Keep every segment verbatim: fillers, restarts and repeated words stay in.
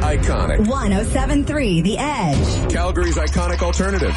iconic. one oh seven point three The Edge. Calgary's iconic alternative.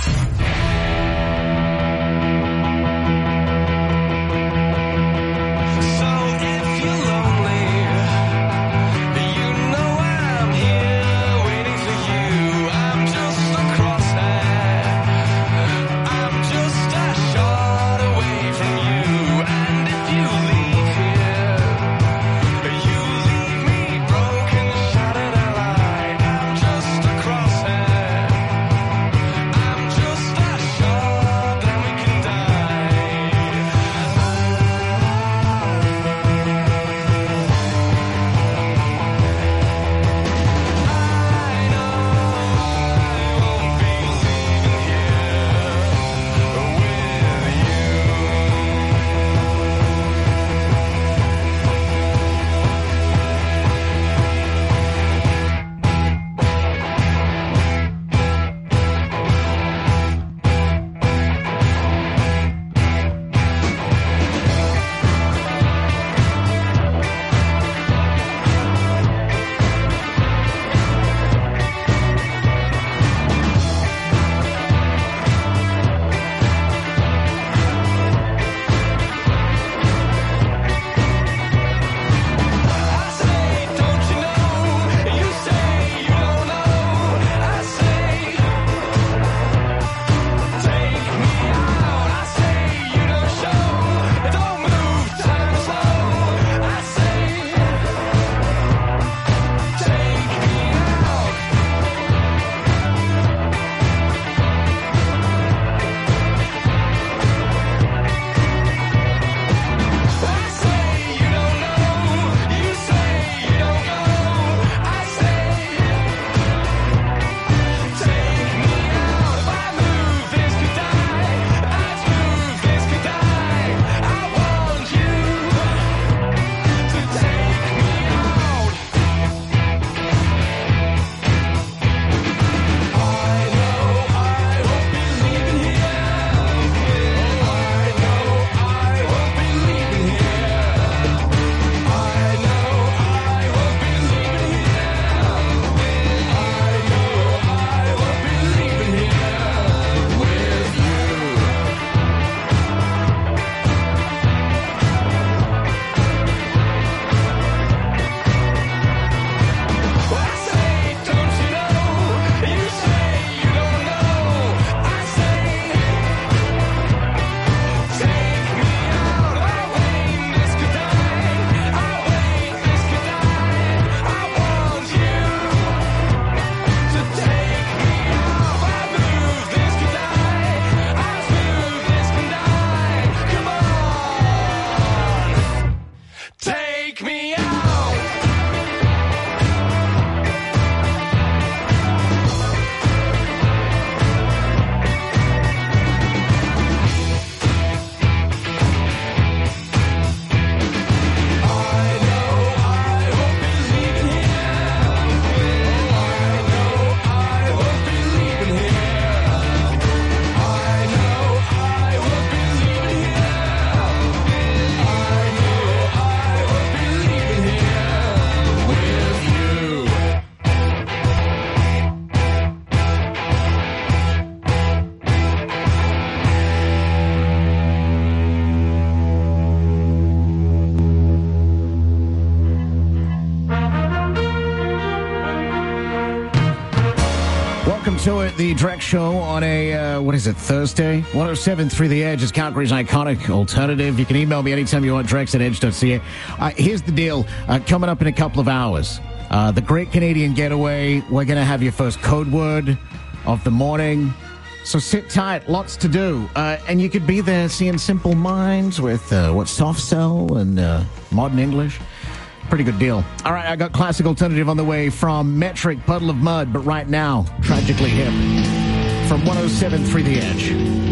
To it, the Drex Show on a, uh, what is it, Thursday? one oh seven point three The Edge is Calgary's iconic alternative. You can email me anytime you want, drex at edge dot c a. Uh, here's the deal. Uh, coming up in a couple of hours, uh, the Great Canadian Getaway. We're going to have your first code word of the morning. So sit tight, lots to do. Uh, and you could be there seeing Simple Minds with, uh, what, Soft Cell and uh, Modern English. Pretty good deal. All right, I got classic alternative on the way from Metric, Puddle of Mud, but right now, Tragically Hip from one oh seven point three The Edge.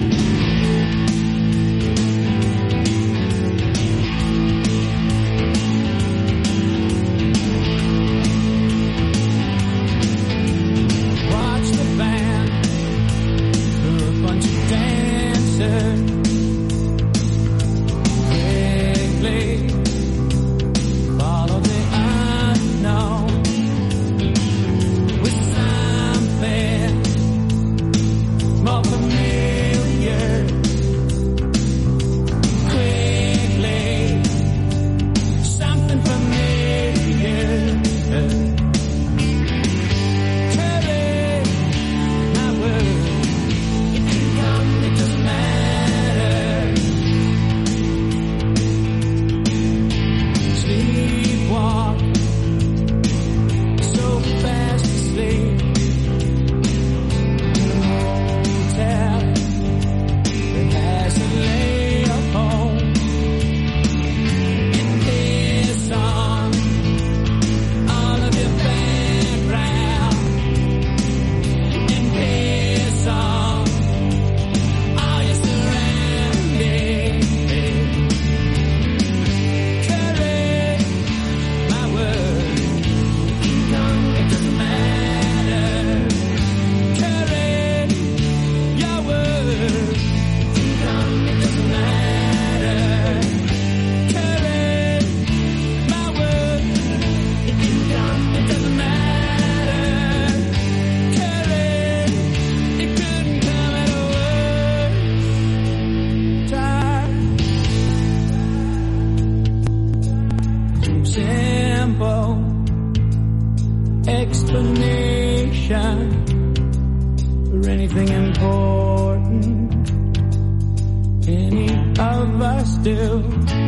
explanation for anything important. Any of us do.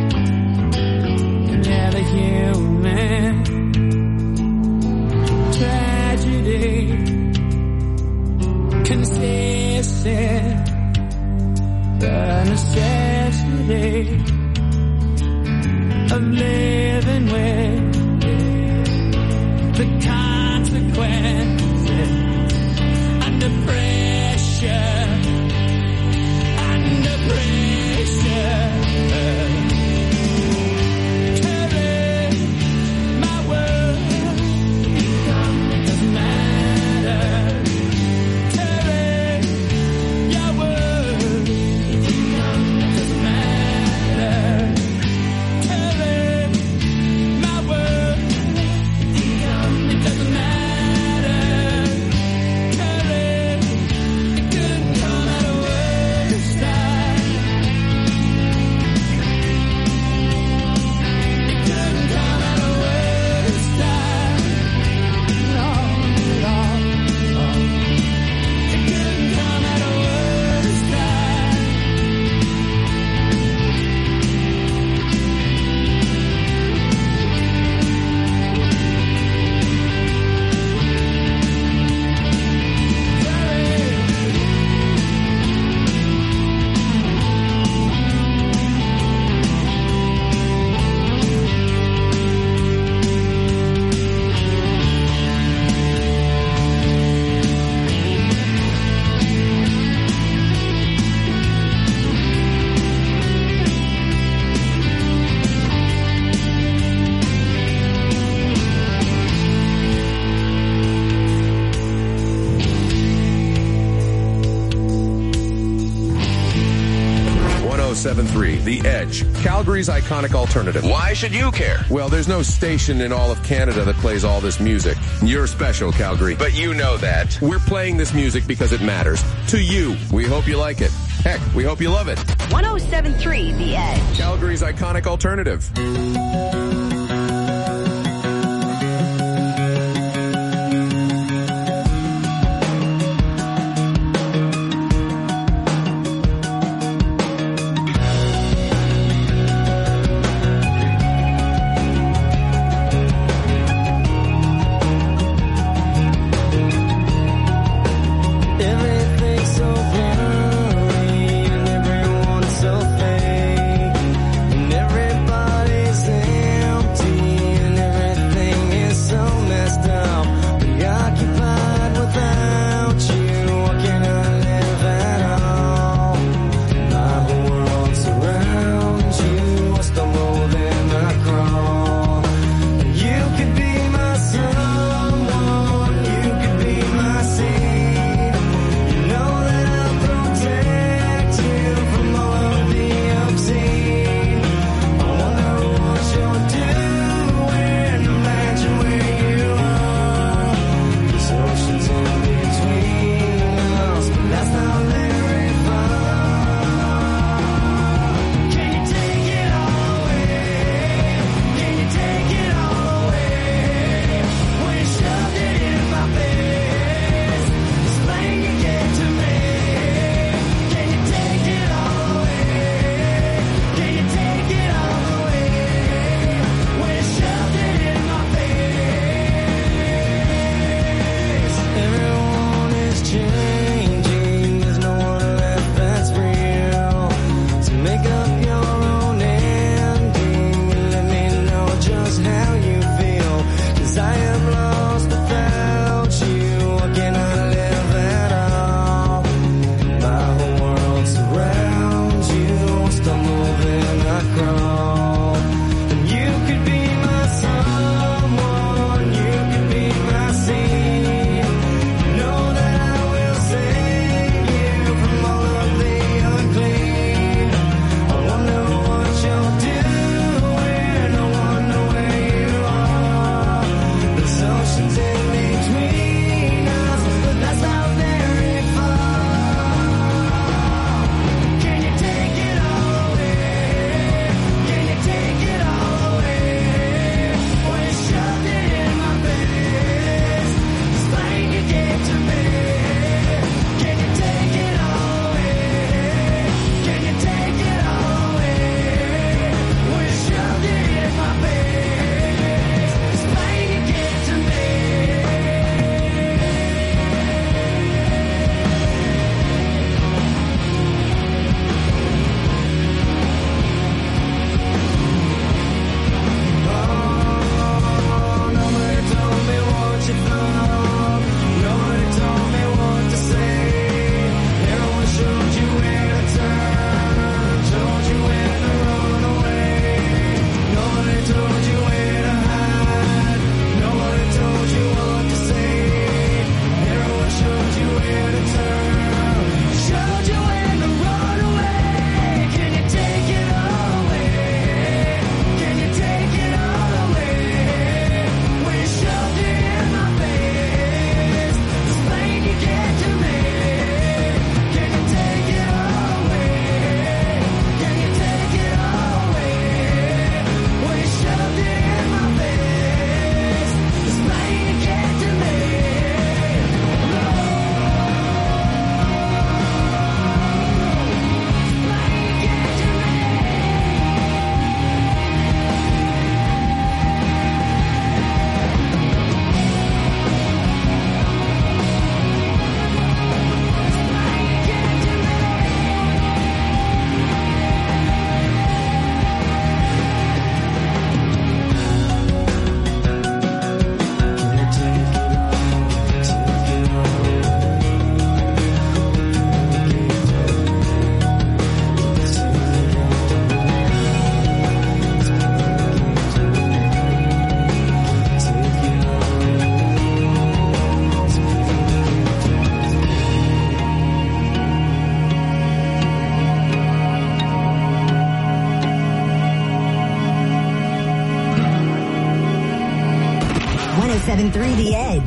Yeah, the human tragedy consists in the necessity of living with the consequences under pressure, under pressure. Carry my world, it doesn't matter. Carry your word, it doesn't matter. Carry my word, it doesn't matter. Carry, it couldn't come out of worse time. It couldn't come out of worse time. No, no, no. It couldn't come out of worse time. one oh seven point three The Edge, Calgary's iconic alternative. Why should you care? Well, there's no station in all of Canada that plays all this music. You're special, Calgary. But you know that. We're playing this music because it matters. To you. We hope you like it. Heck, we hope you love it. one oh seven point three The Edge. Calgary's iconic alternative. Everything's so funny and everyone's so fake and everybody's in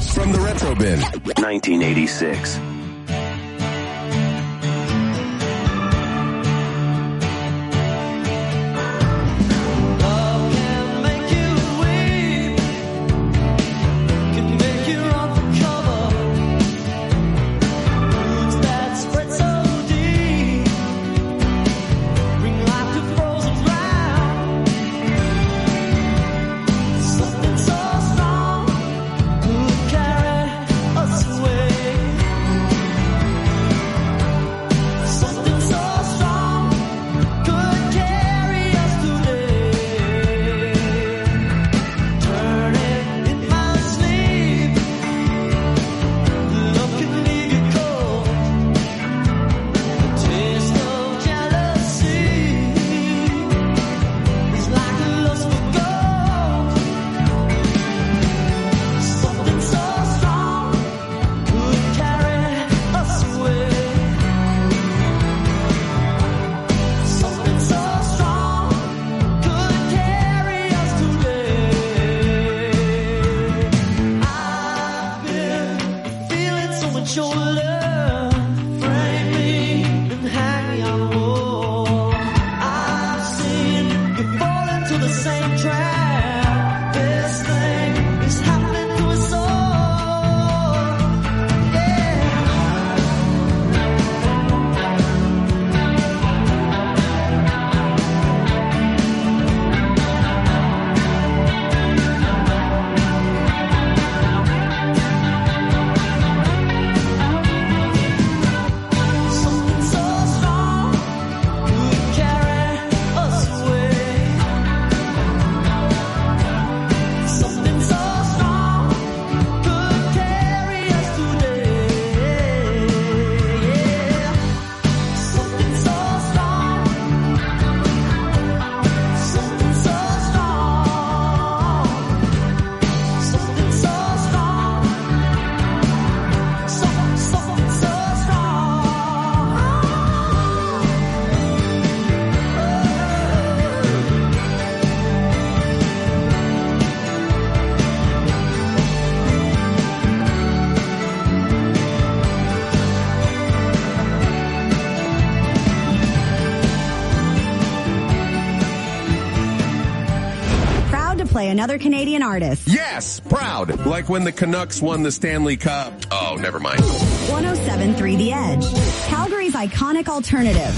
from the Retro Bin. nineteen eighty-six. Love can make you weep, can make you run for cover. Roots that spread so deep, bring life to frozen ground. Something so strong could carry us away. Something so strong could carry us today. Turn it in my sleep. Love can leave you cold. The taste of jealousy is like a lust for gold. Something so strong could carry us away. Something so strong could carry us today. I've been feeling so much your love, frame me and hang me on the wall. I've seen you fall into the same trap. This thing is happening to us all. Yeah. Something so strong could carry us away. Something so strong could carry us today. Yeah. Something so strong. Something so strong. Something so strong. So, something so strong. Proud to play another Canadian artist. Yes, proud. Like when the Canucks won the Stanley Cup. Oh, never mind. one oh seven point three The Edge. Calgary's iconic alternative.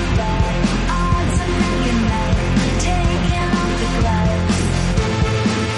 Taking off the gloves.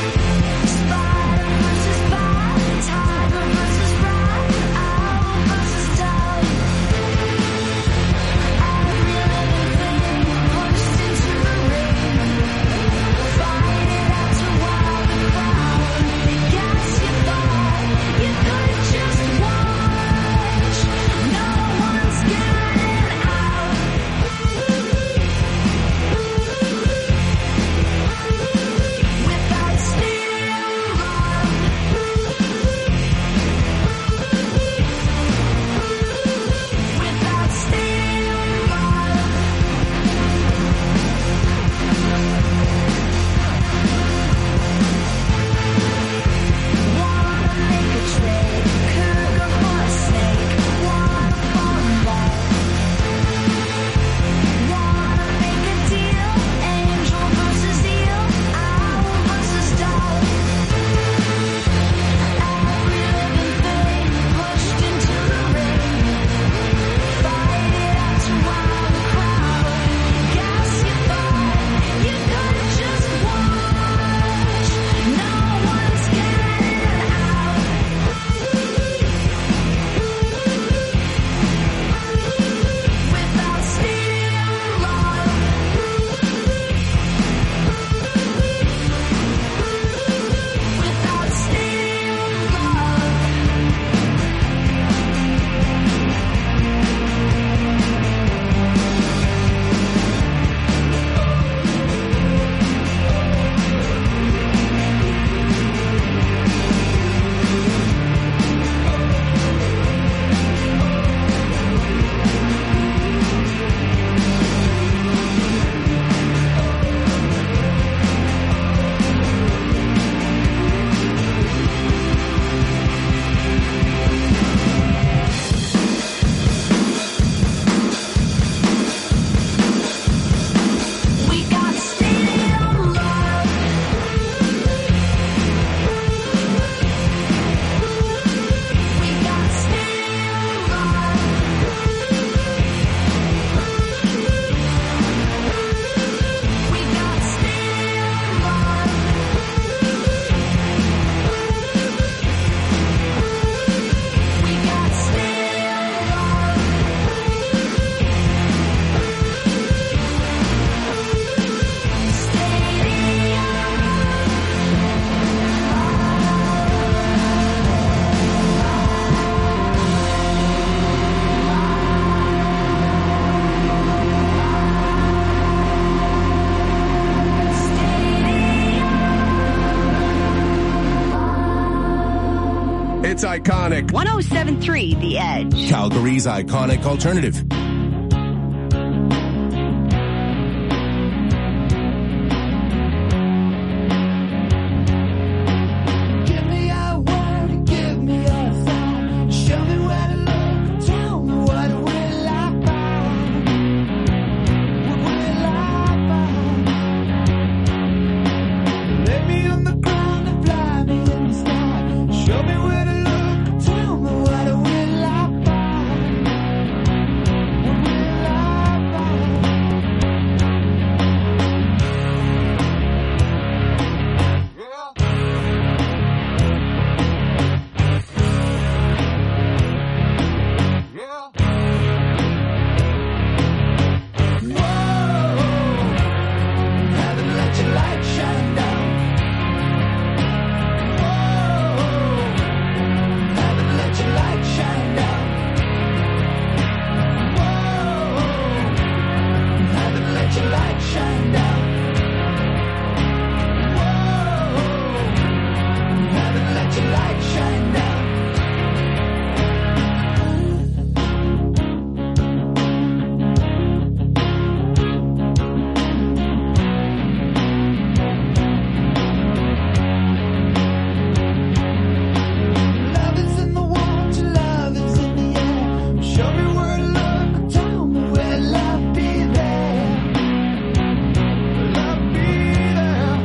It's iconic. one oh seven point three The Edge. Calgary's iconic alternative. Give me a word, give me a sign. Show me where to look, tell me what will I find? What will I find? Lay me on the ground and fly me in the sky. Show me where to look, tell me what will I find? What will I find? Haven't let your light shine down. Haven't let your light shine down. Haven't let your light shine down. Haven't let your light shine down. Love is in the water, love is in the air. Show me where to look, tell me where love be there. Love be there.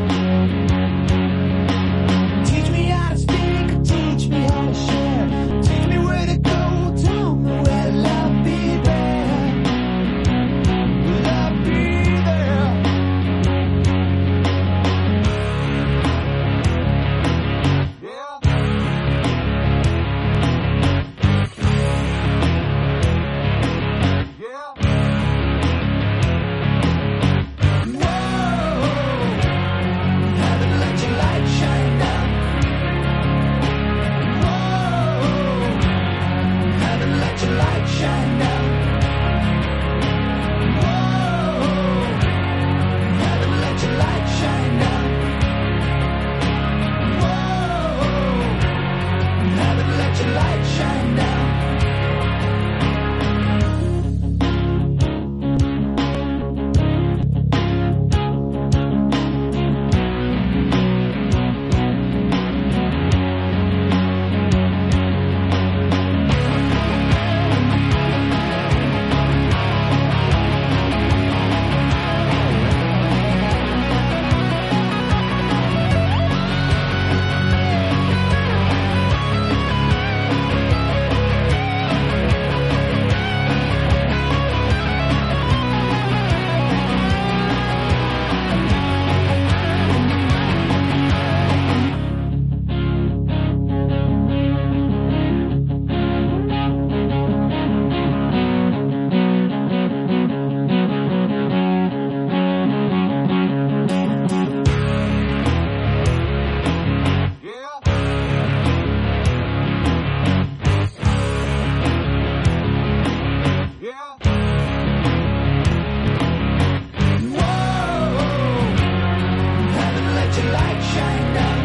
Teach me how to speak, teach me how to share. Teach me where to go, tell me where love be there. Love be there. Haven't let your light shine down. Haven't let your light shine down. Haven't let your light shine down. Haven't let your light shine down. Haven't let your light shine down.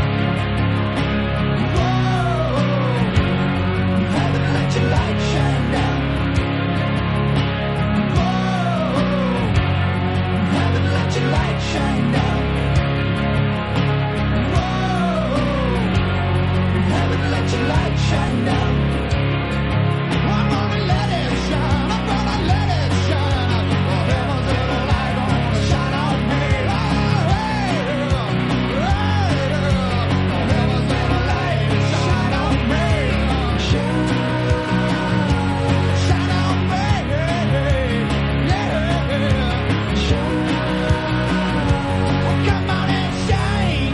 Haven't let your light shine down. Haven't let your light shine down. Haven't let your light shine down. I'm gonna let it shine. I'm gonna let it shine. Heaven's little light gonna shine on me. Heaven's little light shine on me. Shine, shine on me. Yeah. Shine. Come on and shine.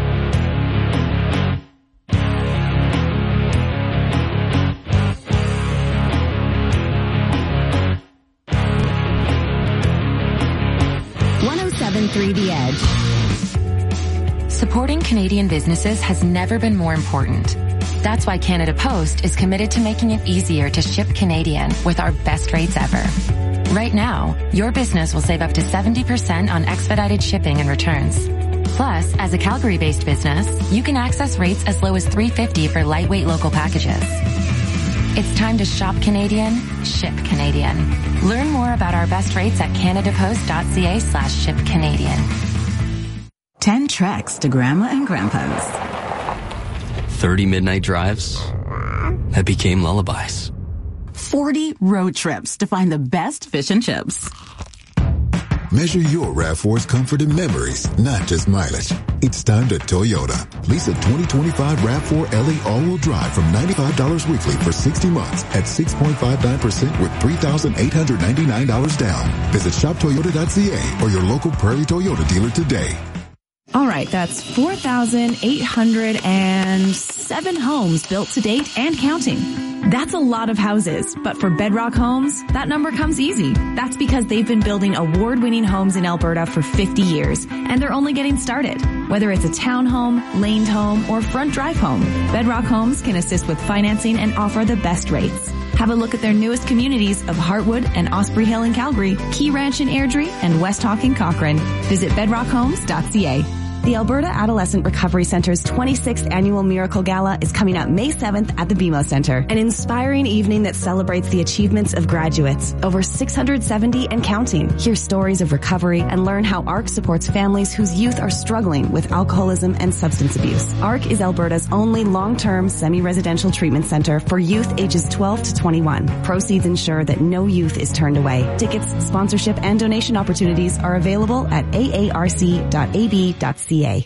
one oh seven point three The Edge. Supporting Canadian businesses has never been more important. That's why Canada Post is committed to making it easier to ship Canadian with our best rates ever. Right now, your business will save up to seventy percent on expedited shipping and returns. Plus, as a Calgary-based business, you can access rates as low as three hundred fifty dollars for lightweight local packages. It's time to shop Canadian, ship Canadian. Learn more about our best rates at canadapost.ca slash ship Canadian. Ten treks to Grandma and Grandpa's. thirty midnight drives that became lullabies. forty road trips to find the best fish and chips. Measure your RAV four's comfort and memories, not just mileage. It's time to Toyota. Lease a twenty twenty-five RAV four L E all-wheel drive from ninety-five dollars weekly for sixty months at six point five nine percent with three thousand eight hundred ninety-nine dollars down. Visit shop toyota dot c a or your local Prairie Toyota dealer today. All right, that's four thousand eight hundred seven homes built to date and counting. That's a lot of houses, but for Bedrock Homes, that number comes easy. That's because they've been building award-winning homes in Alberta for fifty years, and they're only getting started. Whether it's a townhome, laned home, or front drive home, Bedrock Homes can assist with financing and offer the best rates. Have a look at their newest communities of Heartwood and Osprey Hill in Calgary, Key Ranch in Airdrie, and West Hawk in Cochrane. Visit bedrock homes dot c a. The Alberta Adolescent Recovery Center's twenty-sixth Annual Miracle Gala is coming up May seventh at the B M O Center. An inspiring evening that celebrates the achievements of graduates, over six hundred seventy and counting. Hear stories of recovery and learn how A R C supports families whose youth are struggling with alcoholism and substance abuse. A R C is Alberta's only long-term semi-residential treatment center for youth ages twelve to twenty-one. Proceeds ensure that no youth is turned away. Tickets, sponsorship, and donation opportunities are available at a a r c dot a b dot c a.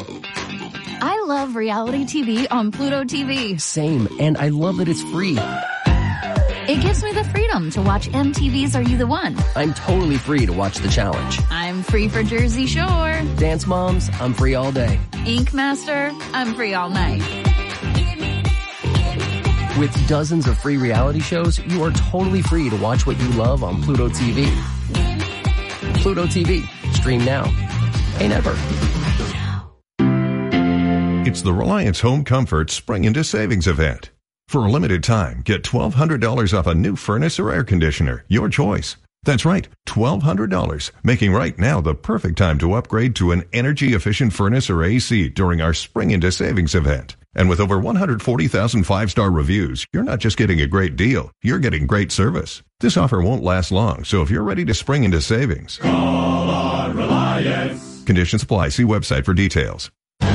I love reality T V on Pluto T V. Same, and I love that it's free. It gives me the freedom to watch M T V's Are You the One? I'm totally free to watch The Challenge. I'm free for Jersey Shore. Dance Moms, I'm free all day. Ink Master, I'm free all night. With dozens of free reality shows, you are totally free to watch what you love on Pluto T V. Pluto T V. Stream now. Pay never. It's the Reliance Home Comfort Spring into Savings event. For a limited time, get twelve hundred dollars off a new furnace or air conditioner. Your choice. That's right, twelve hundred dollars, making right now the perfect time to upgrade to an energy-efficient furnace or A C during our Spring into Savings event. And with over one hundred forty thousand five-star reviews, you're not just getting a great deal, you're getting great service. This offer won't last long, so if you're ready to spring into savings, call on Reliance. Conditions apply. See website for details.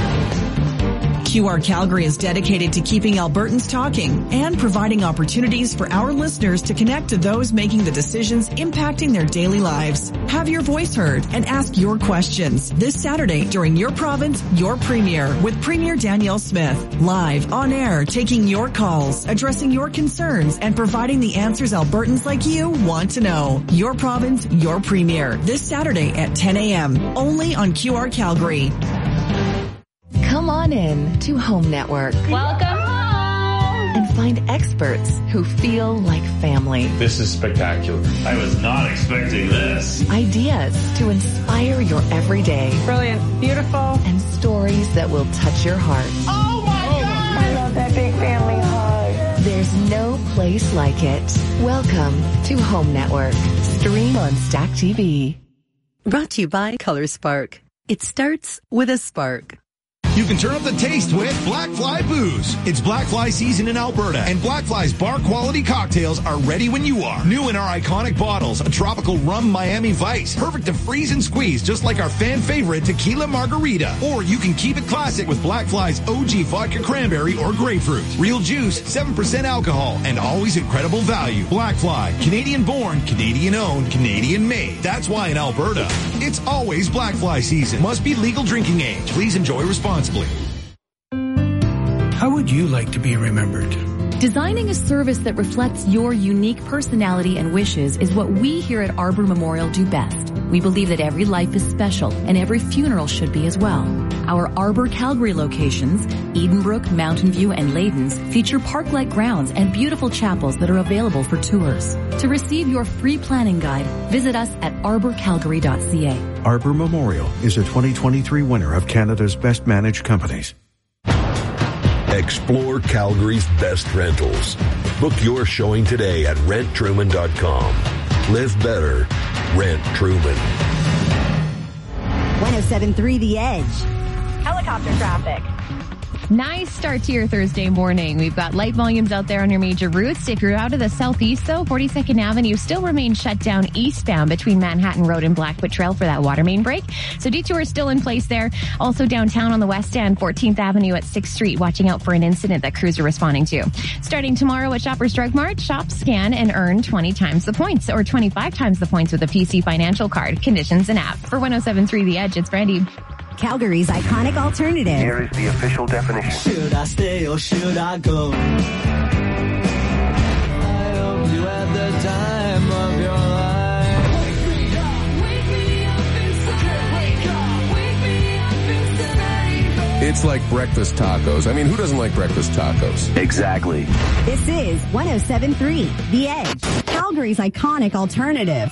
Q R Calgary is dedicated to keeping Albertans talking and providing opportunities for our listeners to connect to those making the decisions impacting their daily lives. Have your voice heard and ask your questions this Saturday during Your Province, Your Premier with Premier Danielle Smith. Live, on air, taking your calls, addressing your concerns, and providing the answers Albertans like you want to know. Your Province, Your Premier this Saturday at ten a.m. only on Q R Calgary. Come on in to Home Network. Welcome home! And find experts who feel like family. This is spectacular. I was not expecting this. Ideas to inspire your everyday. Brilliant. Beautiful. And stories that will touch your heart. Oh my oh God! I love that big family hug. There's no place like it. Welcome to Home Network. Stream on Stack T V. Brought to you by Color Spark. It starts with a spark. You can turn up the taste with Black Fly Booze. It's Black Fly season in Alberta, and Black Fly's bar-quality cocktails are ready when you are. New in our iconic bottles, a tropical rum Miami Vice. Perfect to freeze and squeeze, just like our fan favorite Tequila Margarita. Or you can keep it classic with Black Fly's O G Vodka Cranberry or Grapefruit. Real juice, seven percent alcohol, and always incredible value. Black Fly, Canadian-born, Canadian-owned, Canadian-made. That's why in Alberta, it's always Black Fly season. Must be legal drinking age. Please enjoy responsibly. How would you like to be remembered? Designing a service that reflects your unique personality and wishes is what we here at Arbor Memorial do best. We believe that every life is special and every funeral should be as well. Our Arbor Calgary locations, Edenbrook, Mountain View, and Ladens, feature park-like grounds and beautiful chapels that are available for tours. To receive your free planning guide, visit us at arbor calgary dot c a. Arbor Memorial is a twenty twenty-three winner of Canada's Best Managed Companies. Explore Calgary's best rentals. Book your showing today at rent truman dot com. Live better. Rent Truman. one oh seven point three The Edge. Helicopter traffic. Nice start to your Thursday morning. We've got light volumes out there on your major routes. If you're out of the southeast, though, forty-second Avenue still remains shut down eastbound between Manhattan Road and Blackfoot Trail for that water main break. So detour is still in place there. Also downtown on the west end, fourteenth Avenue at sixth Street, watching out for an incident that crews are responding to. Starting tomorrow at Shoppers Drug Mart, shop, scan, and earn twenty times the points or twenty-five times the points with a P C Financial Card. Conditions and app. For one oh seven point three The Edge, it's Brandy. Calgary's iconic alternative. Here is the official definition. Should I stay or should I go? I hope you had the time of your life. Wake me up, wake me up inside. Wake up, wake me up inside. It's like breakfast tacos. I mean, who doesn't like breakfast tacos? Exactly. This is one oh seven point three The Edge. Calgary's iconic alternative.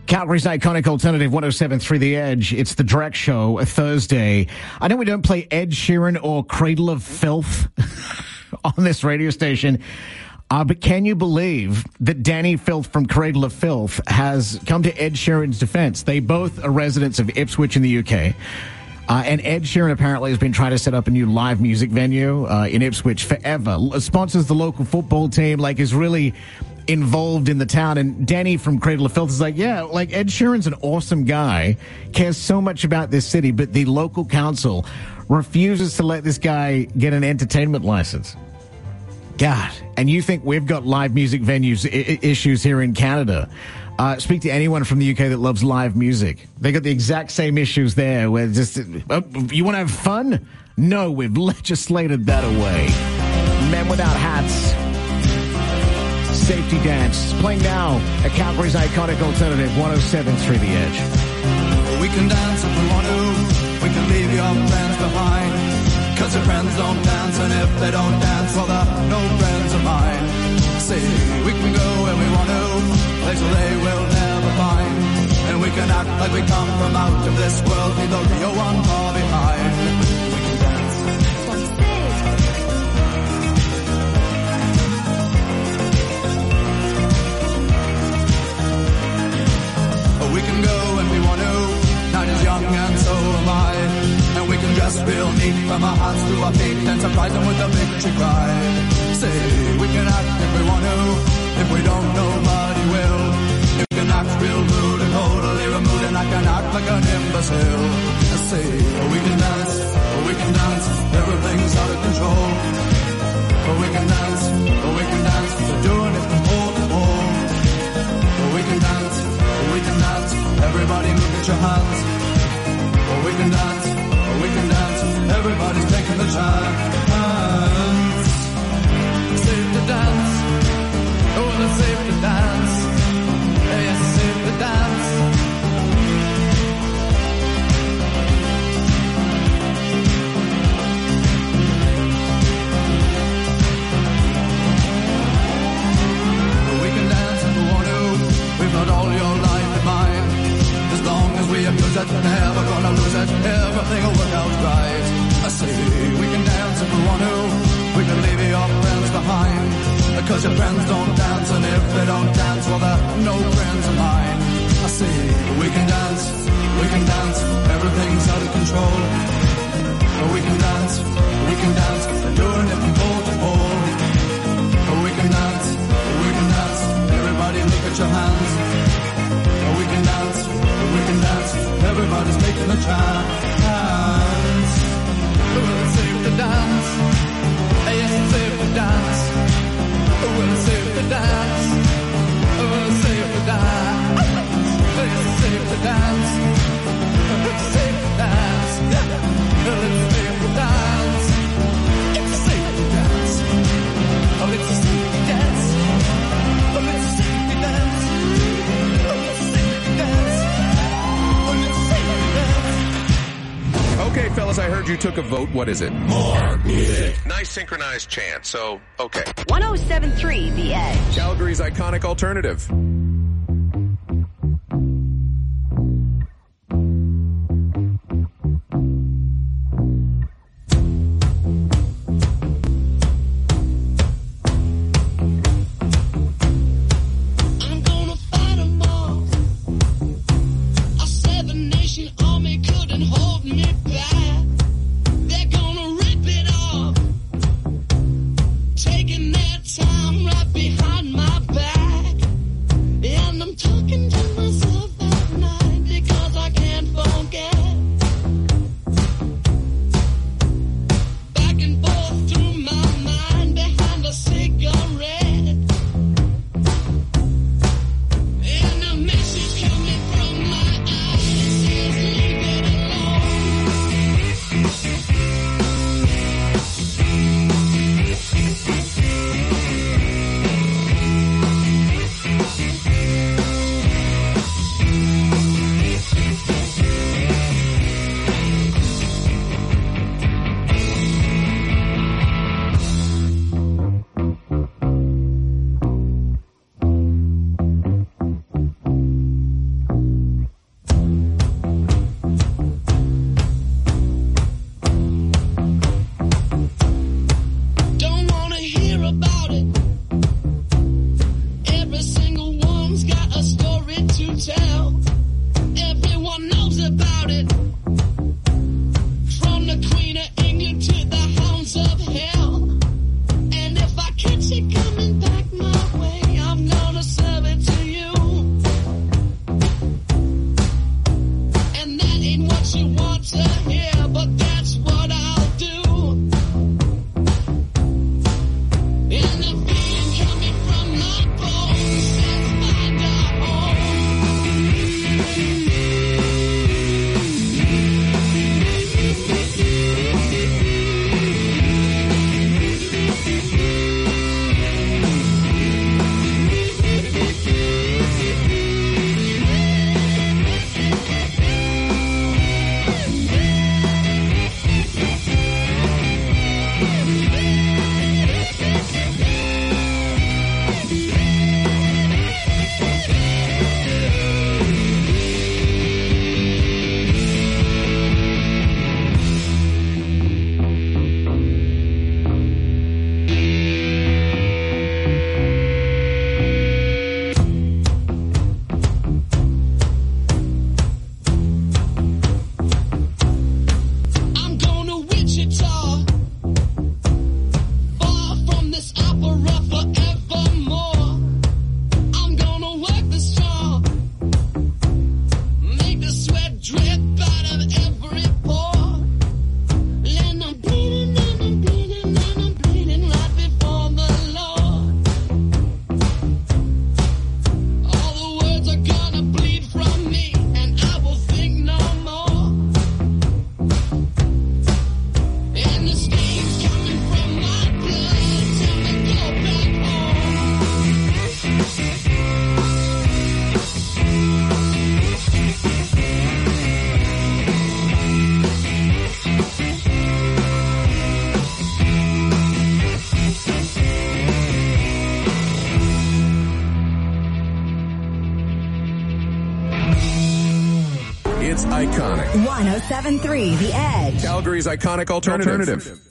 Calgary's iconic alternative, one oh seven point three The Edge. It's the Drex Show, a Thursday. I know we don't play Ed Sheeran or Cradle of Filth on this radio station, uh, but can you believe that Danny Filth from Cradle of Filth has come to Ed Sheeran's defense? They both are residents of Ipswich in the U K. Uh, and Ed Sheeran apparently has been trying to set up a new live music venue uh, in Ipswich forever. L- sponsors the local football team, like is really involved in the town. And Danny from Cradle of Filth is like, yeah, like Ed Sheeran's an awesome guy, cares so much about this city, but the local council refuses to let this guy get an entertainment license. God, and you think we've got live music venues I- issues here in Canada. Uh, speak to anyone from the U K that loves live music. They got the exact same issues there where just, uh, you want to have fun? No, we've legislated that away. Men Without Hats. Safety Dance. Playing now at Calgary's iconic alternative, one oh seven point three The Edge. We can dance if we want to. We can leave your friends behind. Cause your friends don't dance, and if they don't dance, well, they're no friends of mine. See, we can go where we want to, places they will never find. And we can act like we come from out of this world, leave the real one far behind. We can dance. We can go when we want to, night is young and so am I. And we can dress real neat from our hearts to our feet and surprise them with a victory cry. Say, we can act if we want to, if we don't, nobody will. You can act real rude and totally removed, and I can act like an imbecile. Say, we can dance, we can dance, everything's out of control. We can dance, we can dance, we're doing it from pole to pole. We can dance, we can dance, everybody look at your hands. We can dance, we can dance, everybody's taking the chance. Safe to dance, oh, it's safe to dance. Yes, it's safe to dance. Not all your life in mind. As long as we abuse it, never gonna lose it. Everything will work out right. I say we can dance if we want to. We can leave your friends behind. Because your friends don't dance, and if they don't dance, well, they're no friends of mine. I say we can dance, we can dance. Everything's out of control. We can dance, we can dance. We're doing it from pole to pole. We can dance, we can dance. Everybody look at your hands. We can dance, we can dance. Everybody's making a chance. Well, it's safe to dance. Yes, it's safe to dance. Well, it's safe to dance. Well, it's safe to dance. Yes, it's safe to dance. It's safe to dance. Well, it's safe to dance. It's safe to dance. Oh, it's safe to dance. Oh, it's safe to dance. Oh, it's safe to dance. Oh, it's safe to dance. Okay, fellas, I heard you took a vote. What is it? More music. Nice synchronized chant, so, okay. one oh seven point three The Edge. Calgary's iconic alternative. Taking their time right behind my back. is iconic. one oh seven point three The Edge. Calgary's iconic alternative. alternative.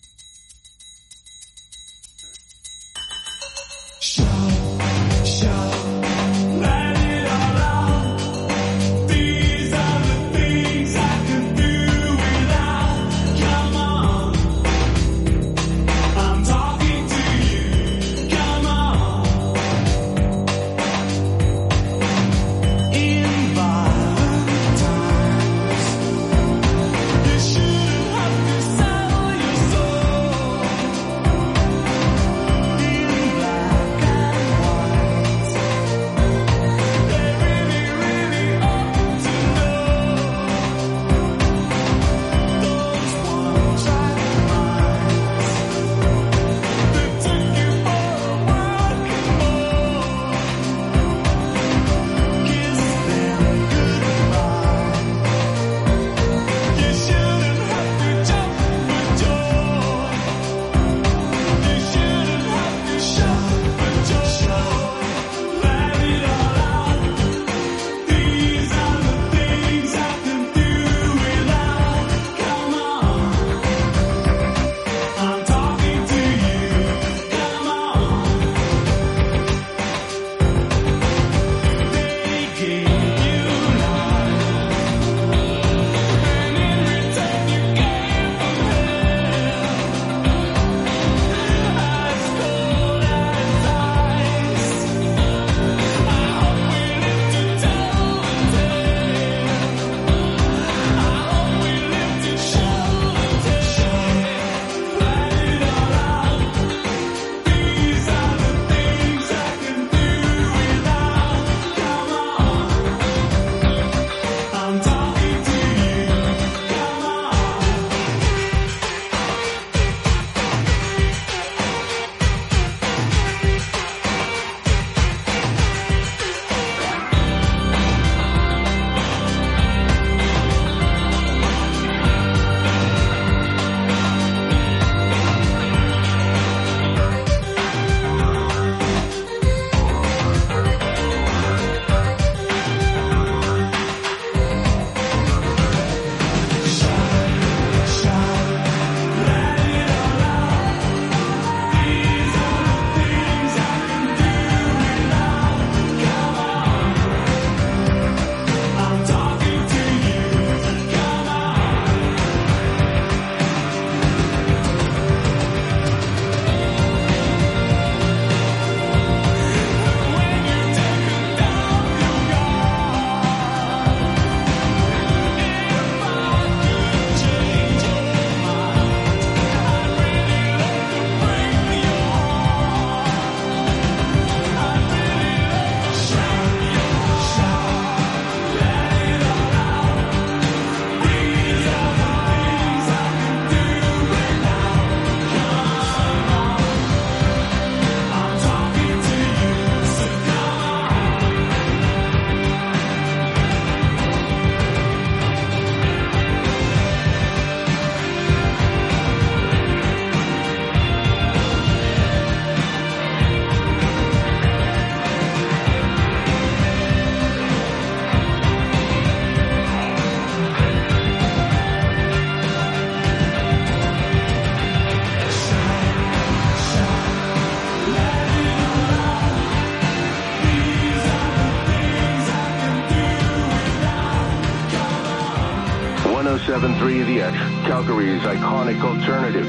one oh seven point three The Edge, Calgary's iconic alternative.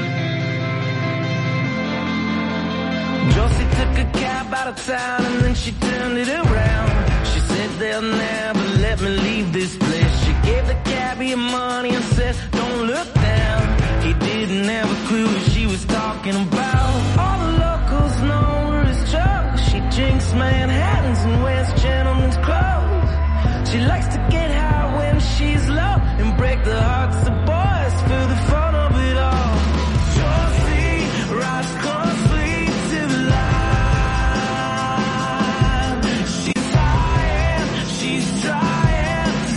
Josie took a cab out of town and then she turned it around. She said they'll never let me leave this place. She gave the cabbie money and said, don't look down. He didn't have a clue what she was talking about. All the locals know her as Jo. She drinks Manhattans and wears gentlemen's clothes. She likes to get high when she's low and break the hearts of boys for the fun of it all. Josie rides closely to the line. She's trying, she's trying to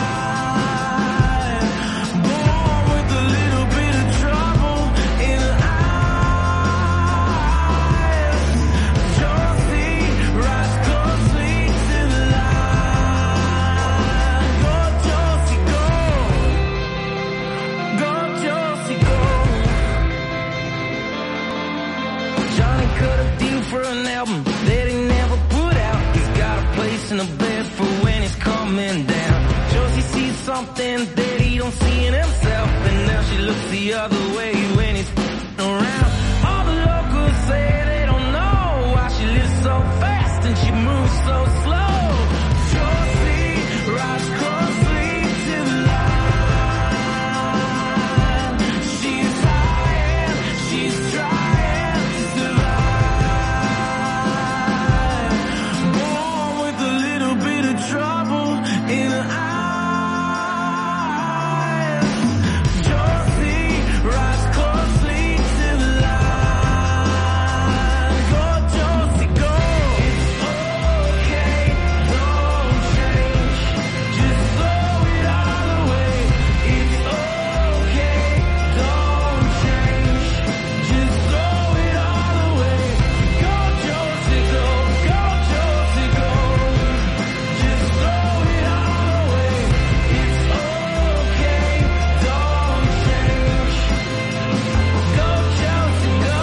survive. Born with a little bit of trouble in her an album that he never put out. He's got a place in the bed for when he's coming down. Josie sees something that he don't see in himself, and now she looks the other way when he's around. All the locals say they don't know why she lives so fast and she moves so slow. Josie rides closely to the line. She's high and she's trying to survive. Born with a little bit of trouble in her eyes. Josie rides closely to the line. Go, Josie, go. It's okay, don't change. Just throw it all away. It's okay, don't change. Just throw it all away. Go, Josie, go. Go, Josie, go. Just throw it all away. It's okay, don't change. Go, Josie, go.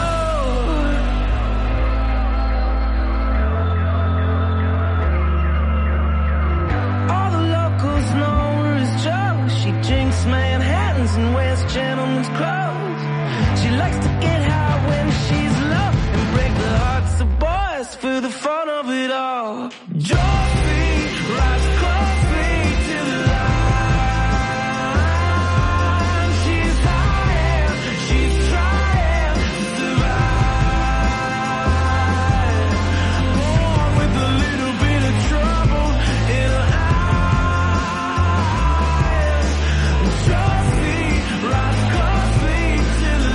All the locals know her as Jo. She drinks Manhattans and wears gentlemen's clothes. She likes to get high when she's low and break the hearts of boys for the fun of it all. Josie rides closely to the line. She's high and she's trying to survive. Born with a little bit of trouble in her eyes. Josie rides closely to the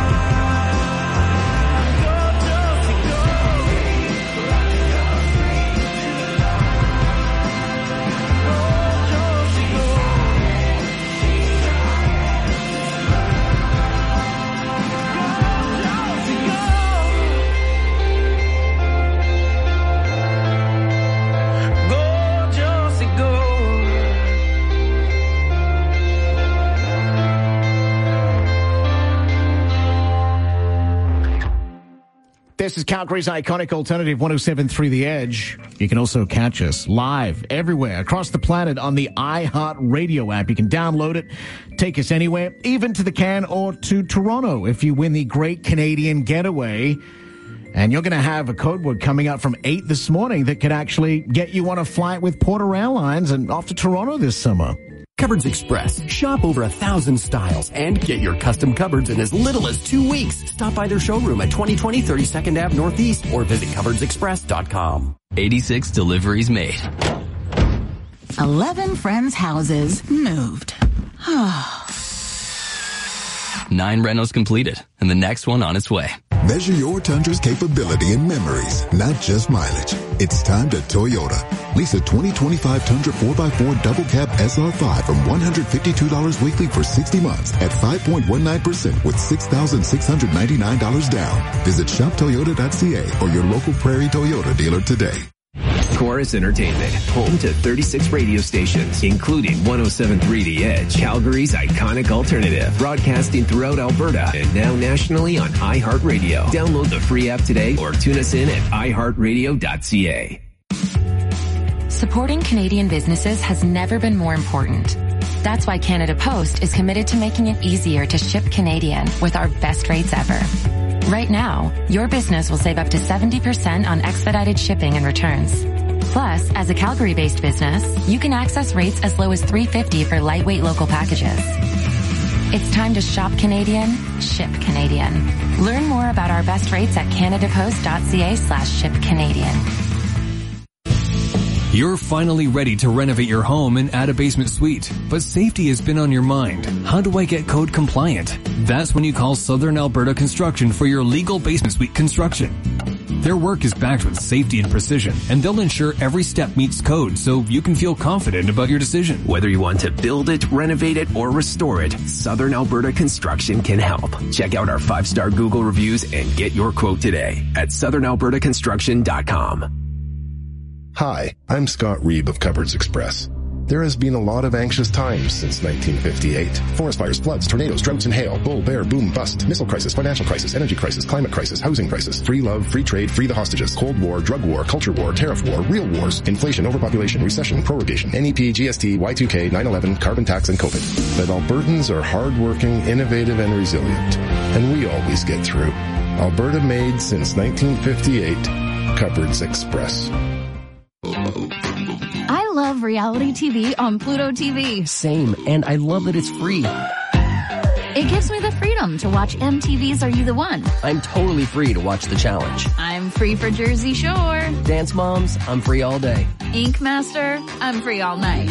line. Go, Josie, go. Rides closely to the line. Go, Josie, go. She's trying to survive. Go, Josie, go. Go, Josie, go. This is Calgary's iconic alternative one oh seven point three The Edge. You can also catch us live everywhere across the planet on the iHeart Radio app. You can download it, take us anywhere, even to the Can or to Toronto if you win the Great Canadian Getaway. And you're going to have a code word coming out from eight this morning that could actually get you on a flight with Porter Airlines and off to Toronto this summer. Cupboards Express. Shop over a thousand styles and get your custom cupboards in as little as two weeks. Stop by their showroom at twenty twenty thirty-second Avenue Northeast or visit cupboards express dot com. eighty-six deliveries made. Eleven friends' houses moved. Nine rentals completed, and the next one on its way. Measure your Tundra's capability and memories, not just mileage. It's time to Toyota. Lease a twenty twenty-five Tundra four by four double cab S R five from one hundred fifty-two dollars weekly for sixty months at five point one nine percent with six thousand six hundred ninety-nine dollars down. Visit shop toyota dot c a or your local Prairie Toyota dealer today. Chorus Entertainment, home to thirty-six radio stations, including one oh seven point three The Edge, Calgary's iconic alternative, broadcasting throughout Alberta and now nationally on iHeartRadio. Download the free app today or tune us in at i heart radio dot c a. Supporting Canadian businesses has never been more important. That's why Canada Post is committed to making it easier to ship Canadian with our best rates ever. Right now, your business will save up to seventy percent on expedited shipping and returns. Plus, as a Calgary-based business, you can access rates as low as three dollars and fifty cents for lightweight local packages. It's time to shop Canadian, ship Canadian. Learn more about our best rates at canadapost.ca slash ship Canadian. You're finally ready to renovate your home and add a basement suite, but safety has been on your mind. How do I get code compliant? That's when you call Southern Alberta Construction for your legal basement suite construction. Their work is backed with safety and precision, and they'll ensure every step meets code so you can feel confident about your decision. Whether you want to build it, renovate it, or restore it, Southern Alberta Construction can help. Check out our five-star Google reviews and get your quote today at southern alberta construction dot com. Hi, I'm Scott Reeb of Cupboards Express. There has been a lot of anxious times since nineteen fifty-eight. Forest fires, floods, tornadoes, droughts and hail, bull, bear, boom, bust, missile crisis, financial crisis, energy crisis, climate crisis, housing crisis, free love, free trade, free the hostages, Cold War, drug war, culture war, tariff war, real wars, inflation, overpopulation, recession, prorogation, N E P, G S T, Y two K, nine eleven, carbon tax, and COVID. But Albertans are hardworking, innovative, and resilient. And we always get through. Alberta made since nineteen fifty-eight. Cupboards Express. I love reality T V on Pluto T V. Same, and I love that it's free. It gives me the freedom to watch M T V's Are You the One? I'm totally free to watch The Challenge. I'm free for Jersey Shore. Dance Moms, I'm free all day. Ink Master, I'm free all night.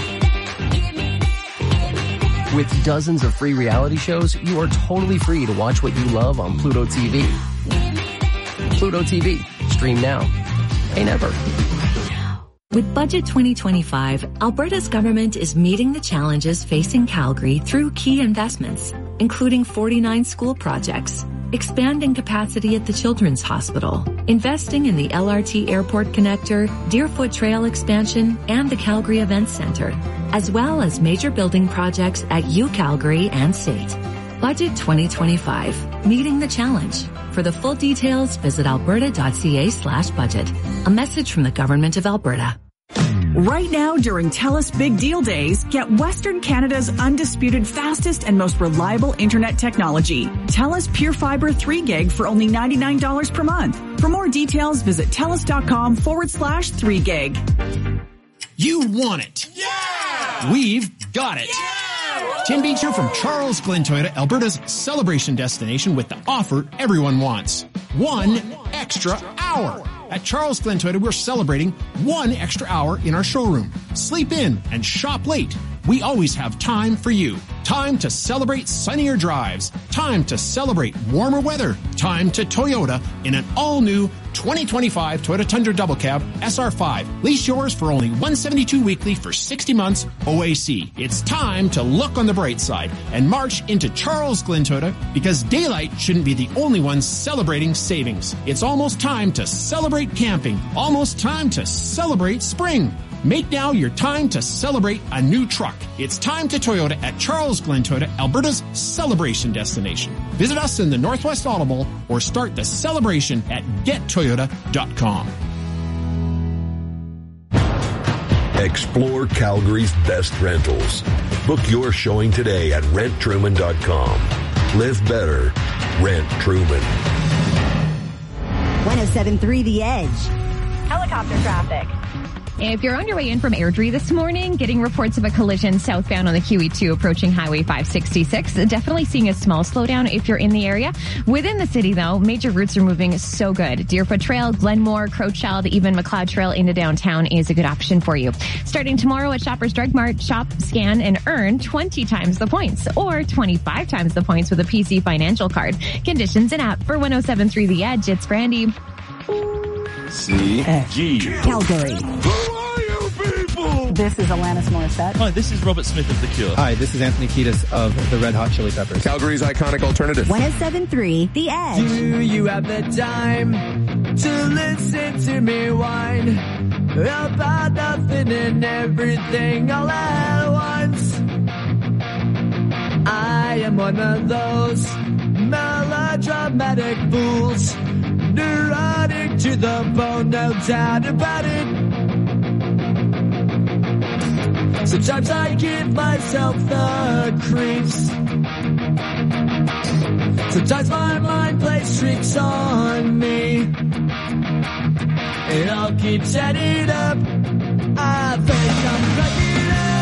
With dozens of free reality shows, you are totally free to watch what you love on Pluto T V. Pluto T V. Stream now. Pay never. With Budget twenty twenty-five, Alberta's government is meeting the challenges facing Calgary through key investments, including forty-nine school projects, expanding capacity at the Children's Hospital, investing in the L R T Airport Connector, Deerfoot Trail expansion, and the Calgary Events Centre, as well as major building projects at UCalgary and State. Budget twenty twenty-five, meeting the challenge. For the full details, visit alberta.ca slash budget. A message from the Government of Alberta. Right now, during TELUS Big Deal Days, get Western Canada's undisputed fastest and most reliable internet technology. TELUS Pure Fiber three gig for only ninety-nine dollars per month. For more details, visit TELUS.com forward slash 3 gig. You want it. Yeah! We've got it. Yeah! Tim Beach here from Charles Glen Toyota, Alberta's celebration destination with the offer everyone wants. One extra hour. At Charles Glen Toyota, we're celebrating one extra hour in our showroom. Sleep in and shop late. We always have time for you. Time to celebrate sunnier drives. Time to celebrate warmer weather. Time to Toyota in an all-new twenty twenty-five Toyota Tundra Double Cab S R five. Lease yours for only one hundred seventy-two dollars weekly for sixty months O A C. It's time to look on the bright side and march into Charles Glen Toyota because daylight shouldn't be the only one celebrating savings. It's almost time to celebrate camping. Almost time to celebrate spring. Make now your time to celebrate a new truck. It's time to Toyota at Charles Glen Toyota, Alberta's celebration destination. Visit us in the Northwest Auto Mall or start the celebration at get toyota dot com. Explore Calgary's best rentals. Book your showing today at rent truman dot com. Live better. Rent Truman. one oh seven point three The Edge. Helicopter traffic. If you're on your way in from Airdrie this morning, getting reports of a collision southbound on the Q E two approaching Highway five sixty-six. Definitely seeing a small slowdown if you're in the area. Within the city, though, major routes are moving so good. Deerfoot Trail, Glenmore, Crowchild, even McLeod Trail into downtown is a good option for you. Starting tomorrow at Shoppers Drug Mart, shop, scan, and earn twenty times the points or twenty-five times the points with a P C Financial Card. Conditions and app for one oh seven point three The Edge. It's Brandy. C G Calgary. This is Alanis Morissette. Hi, this is Robert Smith of The Cure. Hi, this is Anthony Kiedis of the Red Hot Chili Peppers. Calgary's iconic alternative. one oh seven point three The Edge. Do you have the time to listen to me whine about nothing and everything all at once? I am one of those melodramatic fools, neurotic to the bone, no doubt about it. Sometimes I give myself the creeps. Sometimes my mind plays tricks on me, and I'll keep setting it up. I think I'm cracking up.